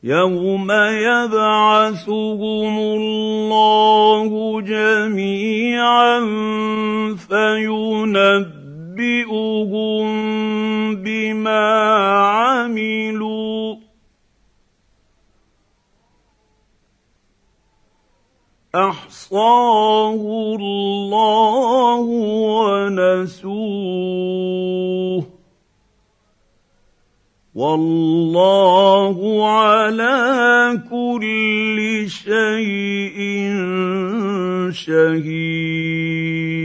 يوم يبعثهم الله جميعا فينبئهم بما عملوا احصاه الله ونسوه والله على كل شيء شهيد.